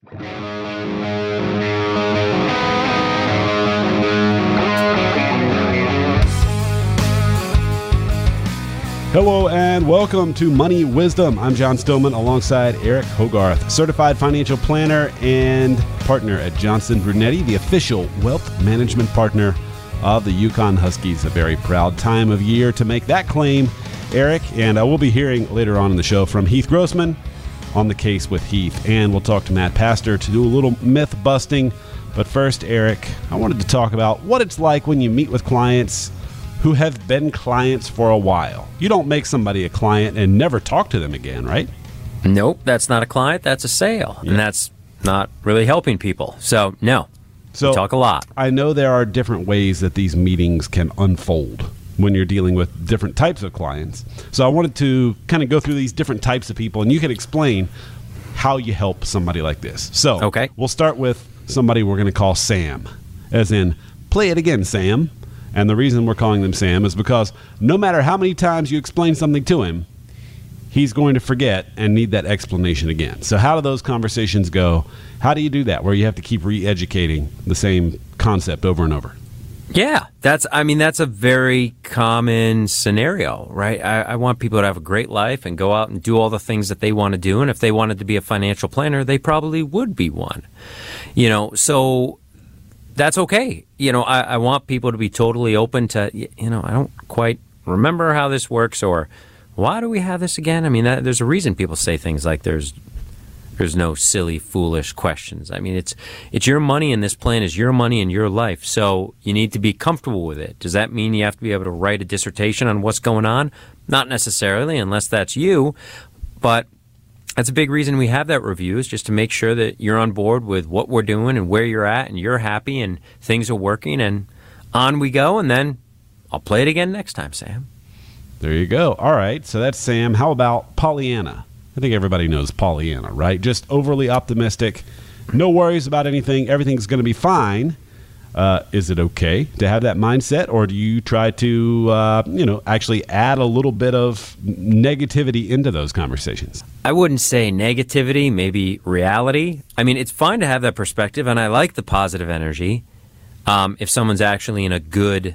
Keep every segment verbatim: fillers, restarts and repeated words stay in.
Hello and welcome to Money Wisdom. I'm John Stillman alongside Eric Hogarth, certified financial planner and partner at Johnson Brunetti, the official wealth management partner of the Yukon Huskies. A very proud time of year to make that claim, Eric. And I will be hearing later on in the show from Heath Grossman on the case with Heath. And we'll talk to Matt Pastor to do a little myth busting. But first, Eric, I wanted to talk about what it's like when you meet with clients who have been clients for a while. You don't make somebody a client and never talk to them again, right? Nope, that's not a client, that's a sale. Yeah. And that's not really helping people. So, no, so we talk a lot. I know there are different ways that these meetings can unfold when you're dealing with different types of clients. So I wanted to kind of go through these different types of people, and you can explain how you help somebody like this. So okay. We'll start with somebody we're going to call Sam, as in, play it again, Sam. And the reason we're calling them Sam is because no matter how many times you explain something to him, he's going to forget and need that explanation again. So how do those conversations go? How do you do that, where you have to keep re-educating the same concept over and over? Yeah, that's, I mean, that's a very common scenario, right? I, I want people to have a great life and go out and do all the things that they want to do. And if they wanted to be a financial planner, they probably would be one. You know, so that's okay. You know, I, I want people to be totally open to, you know, I don't quite remember how this works, or why do we have this again? I mean, that, there's a reason people say things like there's there's no silly, foolish questions. I mean, it's it's your money, and this plan is your money and your life, so you need to be comfortable with it. Does that mean you have to be able to write a dissertation on what's going on? Not necessarily, unless that's you, but that's a big reason we have that review, is just to make sure that you're on board with what we're doing and where you're at and you're happy and things are working, and on we go. And then I'll play it again next time, Sam. There you go. All right. So that's Sam. How about Pollyanna? I think everybody knows Pollyanna, right? Just overly optimistic. No worries about anything. Everything's going to be fine. Uh, is it okay to have that mindset, or do you try to, uh, you know, actually add a little bit of negativity into those conversations? I wouldn't say negativity, maybe reality. I mean, it's fine to have that perspective, and I like the positive energy. Um, if someone's actually in a good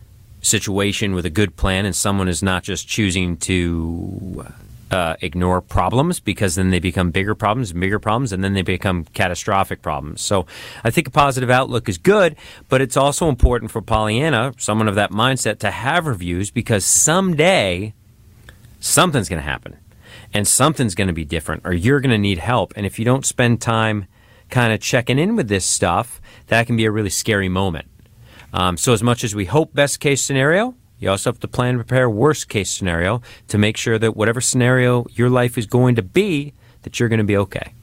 situation with a good plan, and someone is not just choosing to Uh, ignore problems, because then they become bigger problems and bigger problems, and then they become catastrophic problems. So I think a positive outlook is good, but it's also important for Pollyanna, someone of that mindset, to have reviews, because someday something's going to happen and something's going to be different, or you're going to need help. And if you don't spend time kind of checking in with this stuff, that can be a really scary moment. Um, so as much as we hope best case scenario, you also have to plan and prepare worst case scenario to make sure that whatever scenario your life is going to be, that you're going to be okay.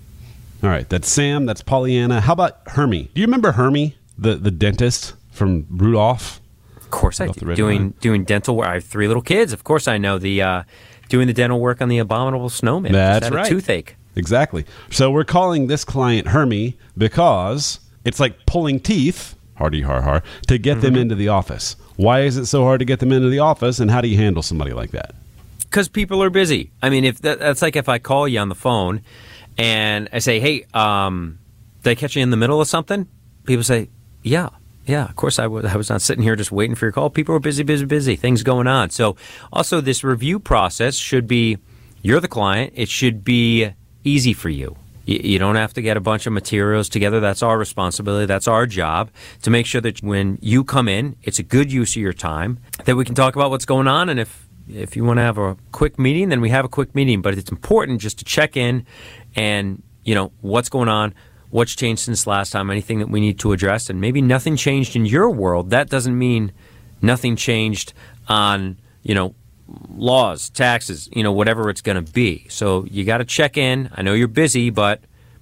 All right. That's Sam. That's Pollyanna. How about Hermie? Do you remember Hermie, the, the dentist from Rudolph? Of course I do. Doing, doing dental work. I have three little kids. Of course I know the uh, doing the dental work on the Abominable Snowman. That's Just had right. A toothache. Exactly. So we're calling this client Hermie because it's like pulling teeth, hardy har har, to get mm-hmm. them into the office. Why is it so hard to get them into the office, and how do you handle somebody like that? Because people are busy. I mean, if that, that's like if I call you on the phone and I say, hey, um, did I catch you in the middle of something? People say, yeah, yeah, of course I was. I was not sitting here just waiting for your call. People are busy, busy, busy. Things going on. So also this review process should be, you're the client, it should be easy for you. You don't have to get a bunch of materials together. That's our responsibility. That's our job to make sure that when you come in, it's a good use of your time, that we can talk about what's going on. And if, if you want to have a quick meeting, then we have a quick meeting. But it's important just to check in and, you know, what's going on, what's changed since last time, anything that we need to address. And maybe nothing changed in your world. That doesn't mean nothing changed on, you know, laws, taxes, you know, whatever it's going to be. So you got to check in. I know you're busy, but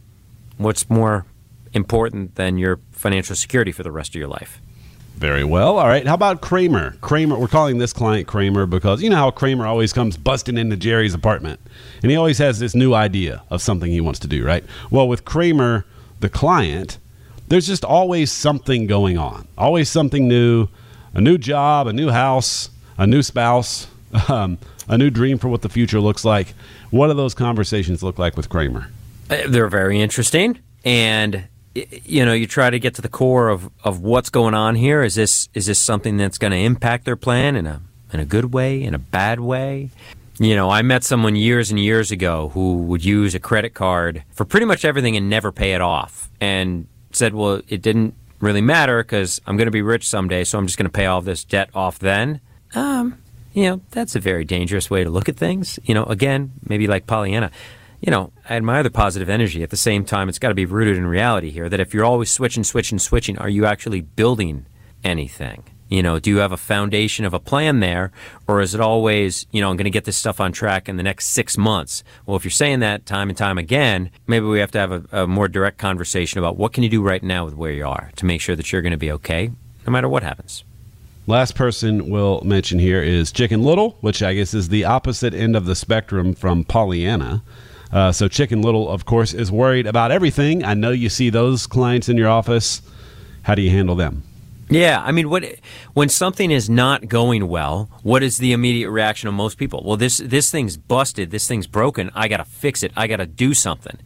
what's more important than your financial security for the rest of your life? Very well. All right. How about Kramer? Kramer, we're calling this client Kramer because you know how Kramer always comes busting into Jerry's apartment, and he always has this new idea of something he wants to do, right? Well, with Kramer, the client, there's just always something going on. Always something new, a new job, a new house, a new spouse, Um, a new dream for what the future looks like. What do those conversations look like with Kramer? They're very interesting, and you know, you try to get to the core of, of what's going on here. Is this is this something that's going to impact their plan in a in a good way, in a bad way? You know, I met someone years and years ago who would use a credit card for pretty much everything and never pay it off, and said, well, it didn't really matter because I'm going to be rich someday, so I'm just going to pay all this debt off then. Um, you know, that's a very dangerous way to look at things. You know, again, maybe like Pollyanna. You know, I admire the positive energy. At the same time, it's got to be rooted in reality here, that if you're always switching, switching, switching, are you actually building anything? You know, do you have a foundation of a plan there, or is it always, you know, I'm going to get this stuff on track in the next six months? Well, if you're saying that time and time again, maybe we have to have a, a more direct conversation about what can you do right now with where you are to make sure that you're going to be okay, no matter what happens. Last person we'll mention here is Chicken Little, which I guess is the opposite end of the spectrum from Pollyanna. Uh, so Chicken Little, of course, is worried about everything. I know you see those clients in your office. How do you handle them? Yeah, I mean, what when something is not going well, what is the immediate reaction of most people? Well, this this thing's busted, this thing's broken, I got to fix it, I got to do something.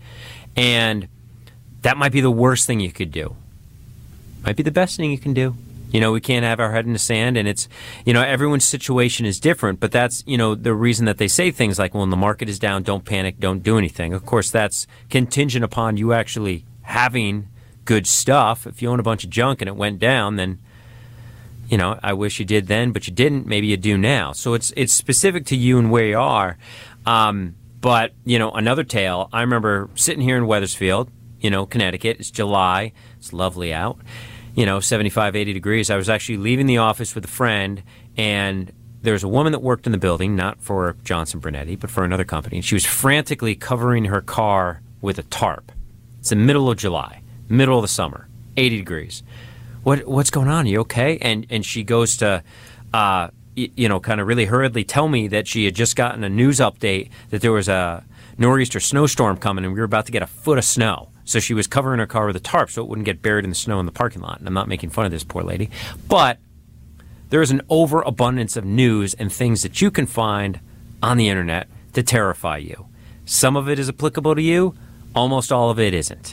And that might be the worst thing you could do. Might be the best thing you can do. You know, we can't have our head in the sand, and it's, you know, everyone's situation is different, but that's, you know, the reason that they say things like, well, when the market is down, don't panic, don't do anything. Of course, that's contingent upon you actually having good stuff. If you own a bunch of junk and it went down, then, you know, I wish you did then, but you didn't. Maybe you do now. So it's it's specific to you and where you are. Um, but, you know, another tale, I remember sitting here in Wethersfield, you know, Connecticut. It's July. It's lovely out. You know, seventy-five, eighty degrees. I was actually leaving the office with a friend, and there was a woman that worked in the building, not for Johnson Brunetti, but for another company. And she was frantically covering her car with a tarp. It's the middle of July. Middle of the summer, eighty degrees. What what's going on? Are you okay? And and she goes to, uh, y- you know, kind of really hurriedly tell me that she had just gotten a news update that there was a nor'easter snowstorm coming, and we were about to get a foot of snow. So she was covering her car with a tarp so it wouldn't get buried in the snow in the parking lot. And I'm not making fun of this poor lady, but there is an overabundance of news and things that you can find on the internet to terrify you. Some of it is applicable to you. Almost all of it isn't.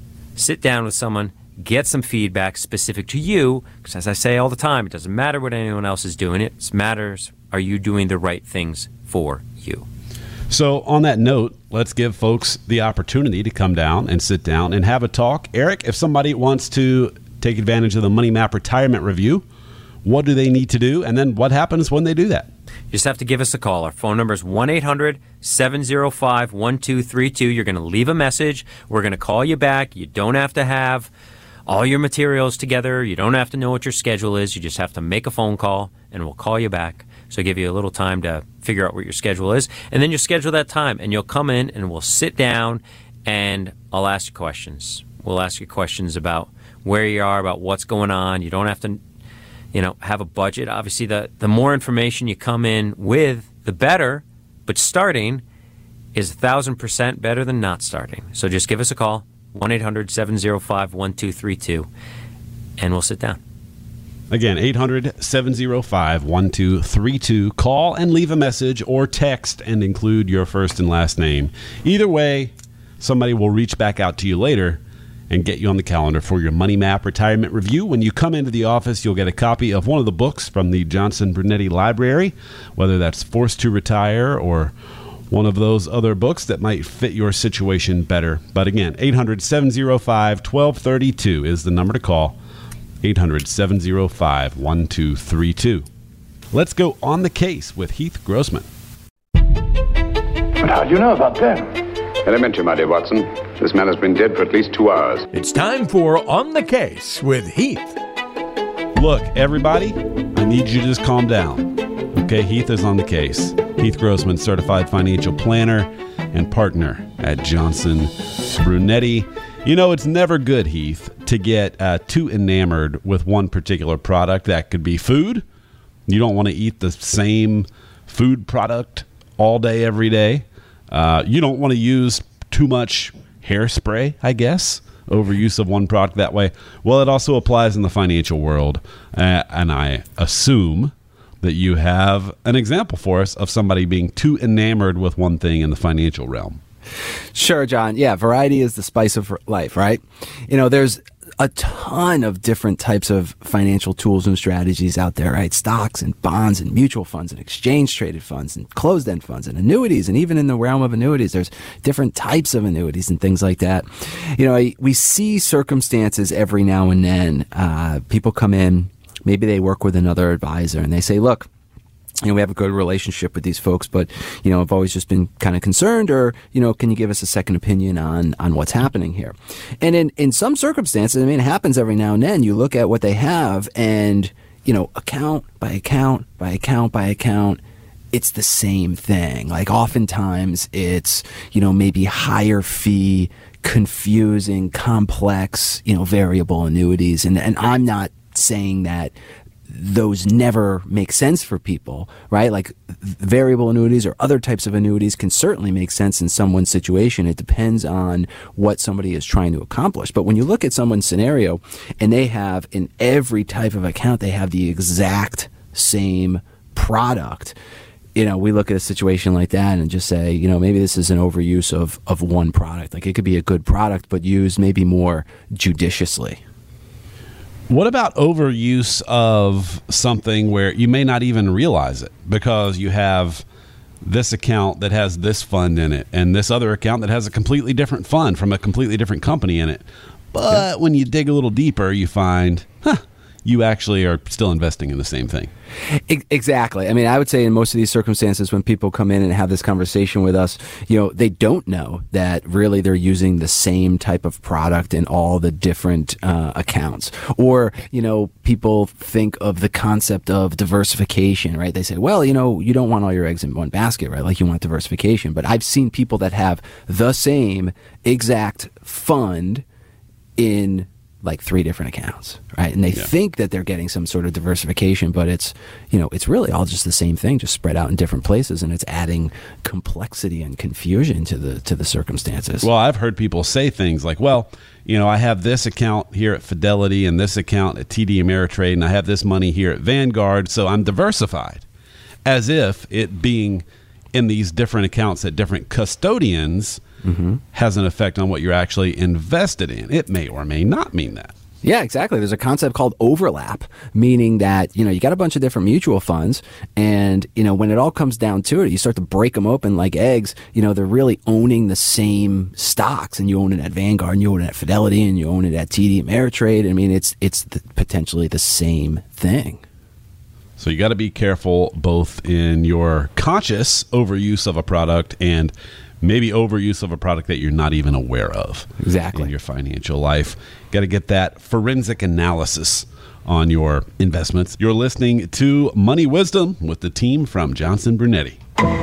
Sit down with someone, get some feedback specific to you, because as I say all the time, it doesn't matter what anyone else is doing. It matters, are you doing the right things for you? So on that note, let's give folks the opportunity to come down and sit down and have a talk. Eric, if somebody wants to take advantage of the Money Map Retirement Review, what do they need to do? And then what happens when they do that? You just have to give us a call. Our phone number is one eight hundred seven oh five one two three two. You're going to leave a message. We're going to call you back. You don't have to have all your materials together. You don't have to know what your schedule is. You just have to make a phone call, and we'll call you back. So give you a little time to figure out what your schedule is. And then you schedule that time, and you'll come in, and we'll sit down, and I'll ask you questions. We'll ask you questions about where you are, about what's going on. You don't have to, you know, have a budget. Obviously, the, the more information you come in with, the better. But starting is a thousand percent better than not starting. So just give us a call, one eight hundred seven oh five one two three two, and we'll sit down. Again, eight hundred seven oh five one two three two. Call and leave a message or text and include your first and last name. Either way, somebody will reach back out to you later and get you on the calendar for your Money Map Retirement Review. When you come into the office, you'll get a copy of one of the books from the Johnson Brunetti Library, whether that's Forced to Retire or one of those other books that might fit your situation better. But again, eight hundred seven oh five one two three two is the number to call, eight hundred seven oh five one two three two. Let's go on the case with Heath Grossman. But how do you know about them? Elementary, my dear Watson. This man has been dead for at least two hours. It's time for On the Case with Heath. Look, everybody, I need you to just calm down. Okay, Heath is on the case. Heath Grossman, certified financial planner and partner at Johnson Brunetti. You know, it's never good, Heath, to get uh, too enamored with one particular product. That could be food. You don't want to eat the same food product all day, every day. Uh, you don't want to use too much hairspray, I guess, overuse of one product that way. Well, it also applies in the financial world. Uh, and I assume that you have an example for us of somebody being too enamored with one thing in the financial realm. Sure, John. Yeah, variety is the spice of life, right? You know, there's a ton of different types of financial tools and strategies out there, right? Stocks and bonds and mutual funds and exchange traded funds and closed end funds and annuities. And even in the realm of annuities, there's different types of annuities and things like that. You know, we see circumstances every now and then. Uh, people come in, maybe they work with another advisor and they say, look, you know, we have a good relationship with these folks, but, you know, I've always just been kind of concerned, or, you know, can you give us a second opinion on, on what's happening here? And in, in some circumstances, I mean, it happens every now and then. You look at what they have and, you know, account by account by account by account, it's the same thing. Like oftentimes it's, you know, maybe higher fee, confusing, complex, you know, variable annuities. And, and I'm not saying that those never make sense for people, right? Like variable annuities or other types of annuities can certainly make sense in someone's situation. It depends on what somebody is trying to accomplish. But when you look at someone's scenario and they have in every type of account, they have the exact same product, you know, we look at a situation like that and just say, you know, maybe this is an overuse of, of one product. Like it could be a good product, but used maybe more judiciously. What about overuse of something where you may not even realize it because you have this account that has this fund in it and this other account that has a completely different fund from a completely different company in it? But when you dig a little deeper, you find, huh, you actually are still investing in the same thing. Exactly. I mean, I would say in most of these circumstances, when people come in and have this conversation with us, you know, they don't know that really they're using the same type of product in all the different uh, accounts. Or, you know, people think of the concept of diversification, right? They say, well, you know, you don't want all your eggs in one basket, right? Like you want diversification. But I've seen people that have the same exact fund in like three different accounts, right? And they yeah. think that they're getting some sort of diversification, but it's, you know, it's really all just the same thing, just spread out in different places, and it's adding complexity and confusion to the to the circumstances. Well, I've heard people say things like, well, you know, I have this account here at Fidelity and this account at T D Ameritrade, and I have this money here at Vanguard, so I'm diversified. As if it being in these different accounts at different custodians Mm-hmm. has an effect on what you're actually invested in. It may or may not mean that. Yeah, exactly. There's a concept called overlap, meaning that, you know, you got a bunch of different mutual funds, and, you know, when it all comes down to it, you start to break them open like eggs, you know, they're really owning the same stocks, and you own it at Vanguard, and you own it at Fidelity, and you own it at T D Ameritrade. I mean, it's it's the, potentially the same thing. So you got to be careful both in your conscious overuse of a product and maybe overuse of a product that you're not even aware of. Exactly. In your financial life. Got to get that forensic analysis on your investments. You're listening to Money Wisdom with the team from Johnson Brunetti.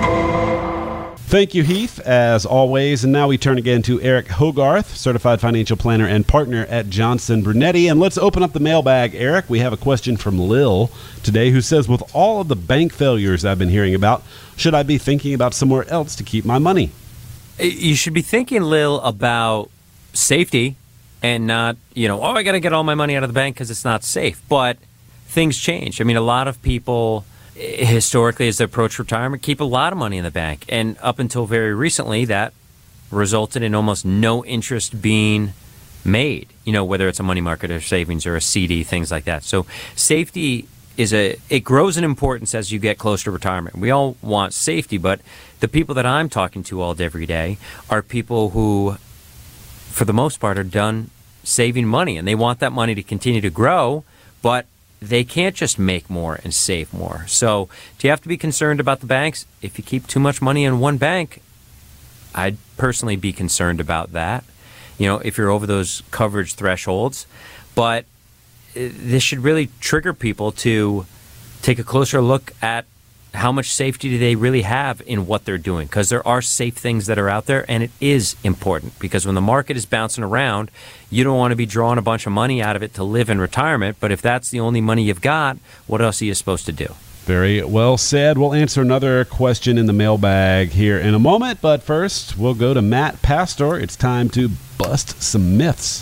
Thank you, Heath, as always. And now we turn again to Eric Hogarth, certified financial planner and partner at Johnson Brunetti. And let's open up the mailbag, Eric. We have a question from Lil today who says, with all of the bank failures I've been hearing about, should I be thinking about somewhere else to keep my money? You should be thinking, Lil, about safety and not, you know, oh, I got to get all my money out of the bank because it's not safe. But things change. I mean, a lot of people historically, as they approach retirement, keep a lot of money in the bank. And up until very recently, that resulted in almost no interest being made, you know, whether it's a money market or savings or a C D, things like that. So safety is a, it grows in importance as you get close to retirement. We all want safety, but the people that I'm talking to all day, every day are people who, for the most part, are done saving money, and they want that money to continue to grow, but they can't just make more and save more. So do you have to be concerned about the banks? If you keep too much money in one bank, I'd personally be concerned about that, you know, if you're over those coverage thresholds. But this should really trigger people to take a closer look at how much safety do they really have in what they're doing, because there are safe things that are out there, and it is important, because when the market is bouncing around, you don't want to be drawing a bunch of money out of it to live in retirement. But if that's the only money you've got, what else are you supposed to do? Very well said. We'll answer another question in the mailbag here in a moment, but first we'll go to Matt Pastor. It's time to bust some myths.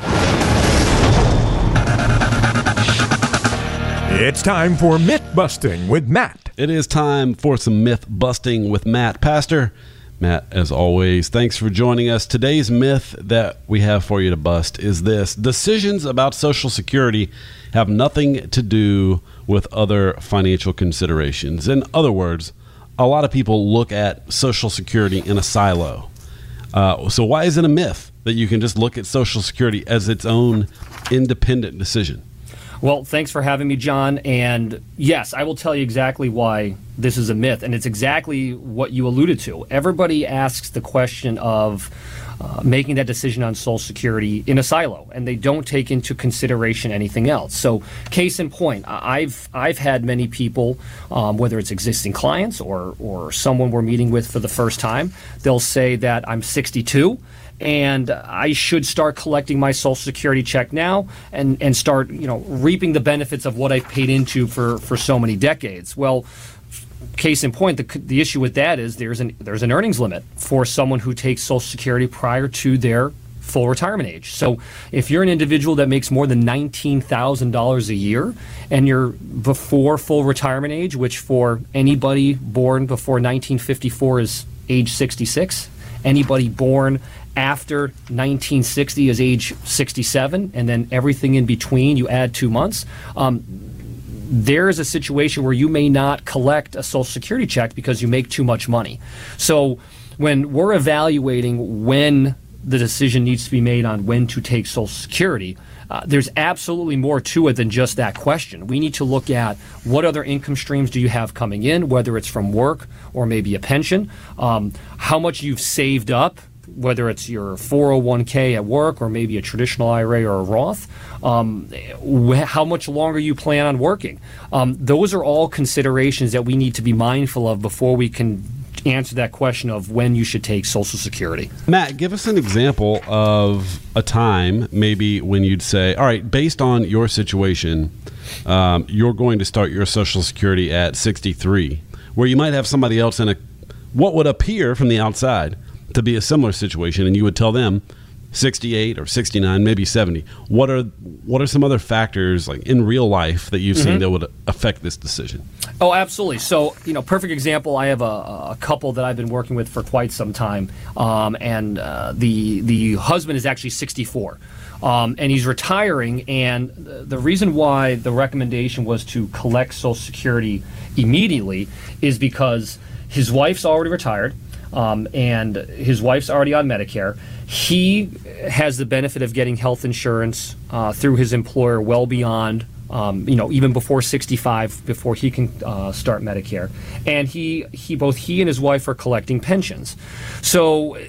It's time for Myth Busting with Matt. It is time for some myth busting with Matt Pastor. Matt, as always, thanks for joining us. Today's myth that we have for you to bust is this: decisions about Social Security have nothing to do with other financial considerations. In other words, a lot of people look at Social Security in a silo. Uh, so why is it a myth that you can just look at Social Security as its own independent decision? Well, thanks for having me, John. And yes, I will tell you exactly why this is a myth. And it's exactly what you alluded to. Everybody asks the question of uh, making that decision on Social Security in a silo, and they don't take into consideration anything else. So case in point, I've I've had many people, um, whether it's existing clients or, or someone we're meeting with for the first time, they'll say that I'm sixty-two. And I should start collecting my Social Security check now and, and start, you know, reaping the benefits of what I've paid into for, for so many decades. Well, case in point, the, the issue with that is there's an there's an earnings limit for someone who takes Social Security prior to their full retirement age. So if you're an individual that makes more than nineteen thousand dollars a year and you're before full retirement age, which for anybody born before nineteen fifty-four is age sixty-six, anybody born after nineteen sixty is age sixty-seven, and then everything in between, you add two months, um, there's a situation where you may not collect a Social Security check because you make too much money. So when we're evaluating when the decision needs to be made on when to take Social Security, uh, there's absolutely more to it than just that question. We need to look at what other income streams do you have coming in, whether it's from work or maybe a pension, um, how much you've saved up, whether it's your four oh one k at work or maybe a traditional I R A or a Roth, um, wh- how much longer you plan on working. Um, those are all considerations that we need to be mindful of before we can answer that question of when you should take Social Security. Matt, give us an example of a time maybe when you'd say, all right, based on your situation, um, you're going to start your Social Security at sixty-three, where you might have somebody else in a what would appear from the outside to be a similar situation, and you would tell them sixty-eight or sixty-nine, maybe seventy. What are what are some other factors, like in real life, that you've mm-hmm. seen that would affect this decision? Oh, absolutely. So, you know, perfect example. I have a, a couple that I've been working with for quite some time, um, and uh, the the husband is actually sixty-four. Um, and he's retiring, and the reason why the recommendation was to collect Social Security immediately is because his wife's already retired. Um, and his wife's already on Medicare. He has the benefit of getting health insurance uh, through his employer well beyond, um, you know, even before sixty-five, before he can uh, start Medicare. And he, he, both he and his wife are collecting pensions. So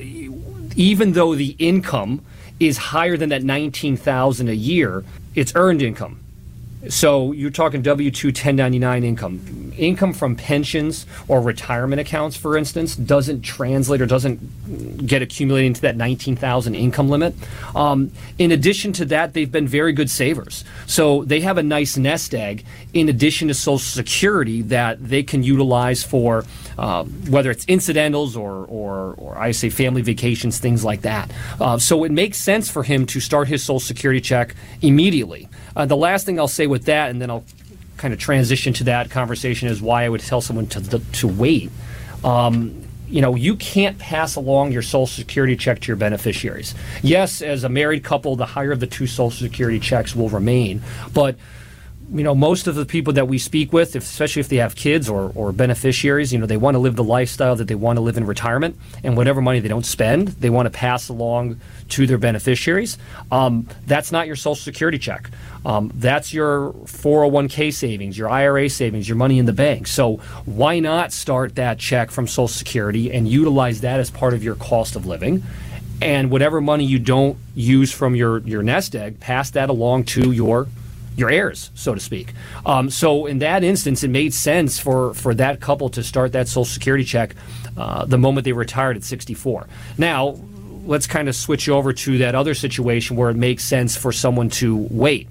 even though the income is higher than that nineteen thousand dollars a year, it's earned income. So you're talking W two ten ninety-nine income. Income from pensions or retirement accounts, for instance, doesn't translate or doesn't get accumulated into that nineteen thousand income limit. Um, in addition to that, they've been very good savers. So they have a nice nest egg in addition to Social Security that they can utilize for uh, whether it's incidentals or, or, or I say family vacations, things like that. Uh, so it makes sense for him to start his Social Security check immediately. Uh, the last thing I'll say with that, and then I'll kind of transition to that conversation, is why I would tell someone to to, to wait. Um, you know, you can't pass along your Social Security check to your beneficiaries. Yes, as a married couple, the higher of the two Social Security checks will remain, but you know, most of the people that we speak with, if, especially if they have kids or, or beneficiaries, you know, they want to live the lifestyle that they want to live in retirement, and whatever money they don't spend, they want to pass along to their beneficiaries. Um, that's not your Social Security check. Um, that's your four oh one k savings, your I R A savings, your money in the bank. So why not start that check from Social Security and utilize that as part of your cost of living? And whatever money you don't use from your, your nest egg, pass that along to your your heirs, so to speak. Um, so in that instance, it made sense for, for that couple to start that Social Security check uh, the moment they retired at sixty-four. Now, let's kind of switch over to that other situation where it makes sense for someone to wait.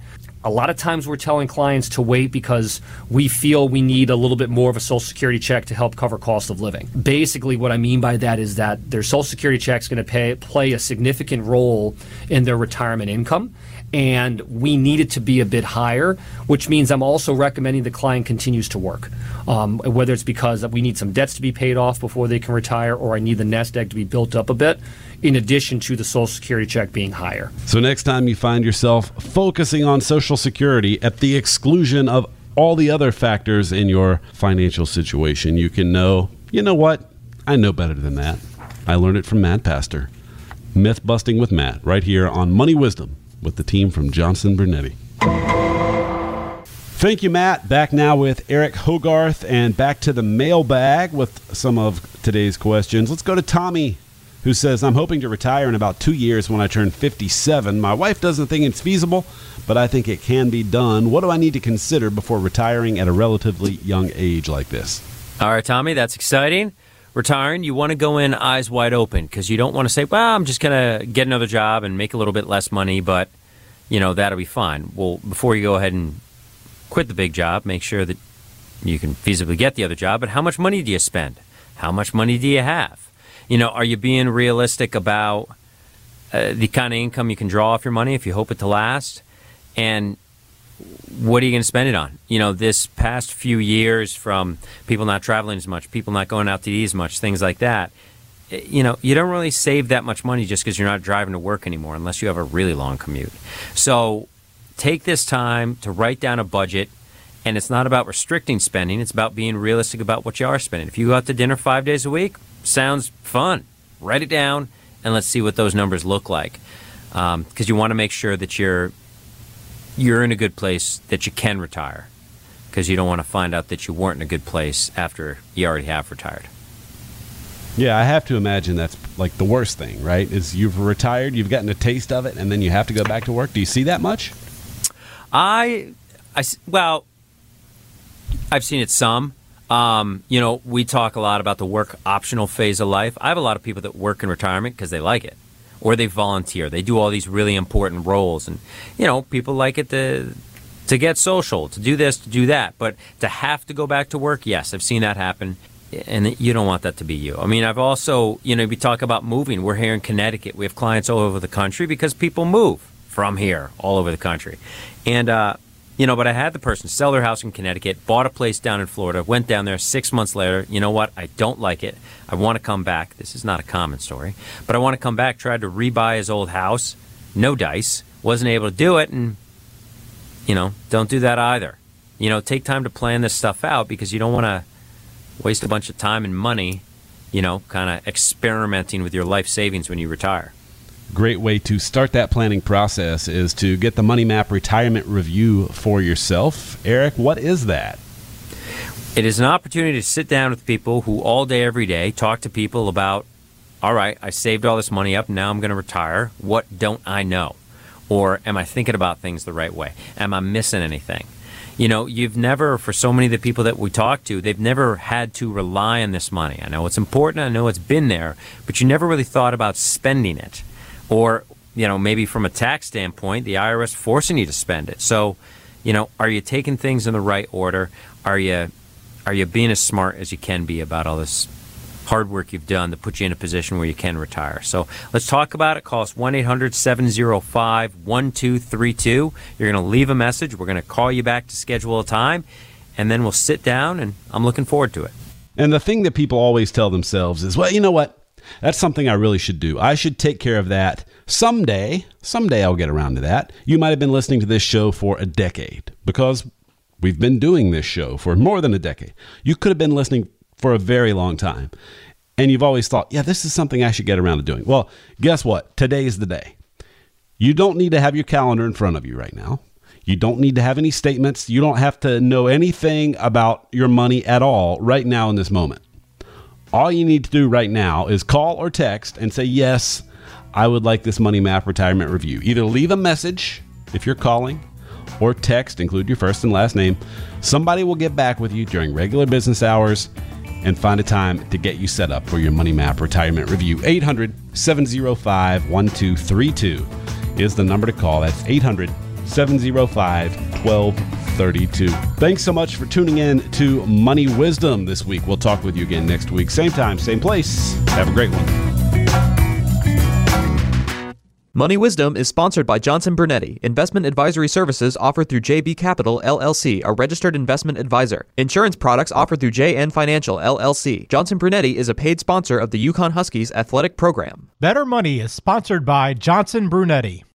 A lot of times we're telling clients to wait because we feel we need a little bit more of a Social Security check to help cover cost of living. Basically, what I mean by that is that their Social Security check is going to pay, play a significant role in their retirement income, and we need it to be a bit higher, which means I'm also recommending the client continues to work, um, whether it's because we need some debts to be paid off before they can retire, or I need the nest egg to be built up a bit, in addition to the Social Security check being higher. So next time you find yourself focusing on Social Security at the exclusion of all the other factors in your financial situation, you can know, you know what? I know better than that. I learned it from Matt Pastor. Myth busting with Matt, right here on Money Wisdom with the team from Johnson Brunetti. Thank you, Matt. Back now with Eric Hogarth, and back to the mailbag with some of today's questions. Let's go to Tommy, who says, I'm hoping to retire in about two years when I turn fifty-seven. My wife doesn't think it's feasible, but I think it can be done. What do I need to consider before retiring at a relatively young age like this? All right, Tommy, that's exciting. Retiring, you want to go in eyes wide open, because you don't want to say, well, I'm just going to get another job and make a little bit less money, but, you know, that'll be fine. Well, before you go ahead and quit the big job, make sure that you can feasibly get the other job. But how much money do you spend? How much money do you have? You know, are you being realistic about uh, the kind of income you can draw off your money if you hope it to last? And what are you going to spend it on? You know, this past few years, from people not traveling as much, people not going out to eat as much, things like that, you know, you don't really save that much money just because you're not driving to work anymore unless you have a really long commute. So take this time to write down a budget, and it's not about restricting spending. It's about being realistic about what you are spending. If you go out to dinner five days a week, sounds fun. Write it down, and let's see what those numbers look like, because um, you want to make sure that you're you're in a good place, that you can retire, because you don't want to find out that you weren't in a good place after you already have retired. Yeah, I have to imagine that's like the worst thing, right? Is you've retired, you've gotten a taste of it, and then you have to go back to work. Do you see that much? I, I well, I've seen it some. Um, you know, we talk a lot about the work optional phase of life. I have a lot of people that work in retirement because they like it, or they volunteer. They do all these really important roles, and you know, people like it to to get social, to do this, to do that. But to have to go back to work, yes, I've seen that happen, and you don't want that to be you. I mean, I've also, you know, we talk about moving. We're here in Connecticut. We have clients all over the country because people move from here all over the country, and uh, you know, but I had the person sell their house in Connecticut, bought a place down in Florida, went down there six months later. You know what? I don't like it. I want to come back. This is not a common story, but I want to come back, tried to rebuy his old house. No dice. Wasn't able to do it, and, you know, don't do that either. You know, take time to plan this stuff out, because you don't want to waste a bunch of time and money, you know, kind of experimenting with your life savings when you retire. Great way to start that planning process is to get the Money Map Retirement Review for yourself. Eric, what is that? It is an opportunity to sit down with people who all day, every day, talk to people about, all right, I saved all this money up, now I'm going to retire. What don't I know? Or am I thinking about things the right way? Am I missing anything? You know, you've never, for so many of the people that we talk to, they've never had to rely on this money. I know it's important, I know it's been there, but you never really thought about spending it. Or, you know, maybe from a tax standpoint, the I R S forcing you to spend it. So, you know, are you taking things in the right order? Are you are you being as smart as you can be about all this hard work you've done to put you in a position where you can retire? So let's talk about it. Call us one eight hundred seven oh five one two three two. You're going to leave a message. We're going to call you back to schedule a time, and then we'll sit down, and I'm looking forward to it. And the thing that people always tell themselves is, well, you know what? That's something I really should do. I should take care of that someday. Someday I'll get around to that. You might have been listening to this show for a decade, because we've been doing this show for more than a decade. You could have been listening for a very long time, and you've always thought, yeah, this is something I should get around to doing. Well, guess what? Today is the day. You don't need to have your calendar in front of you right now. You don't need to have any statements. You don't have to know anything about your money at all right now in this moment. All you need to do right now is call or text and say, yes, I would like this Money Map Retirement Review. Either leave a message if you're calling, or text, include your first and last name. Somebody will get back with you during regular business hours and find a time to get you set up for your Money Map Retirement Review. eight hundred seven oh five one two three two is the number to call. That's eight hundred seven oh five, one two three two. Thanks so much for tuning in to Money Wisdom this week. We'll talk with you again next week. Same time, same place. Have a great one. Money Wisdom is sponsored by Johnson Brunetti, investment advisory services offered through J B Capital, L L C, a registered investment advisor. Insurance products offered through J N Financial, L L C. Johnson Brunetti is a paid sponsor of the Yukon Huskies athletic program. Better Money is sponsored by Johnson Brunetti.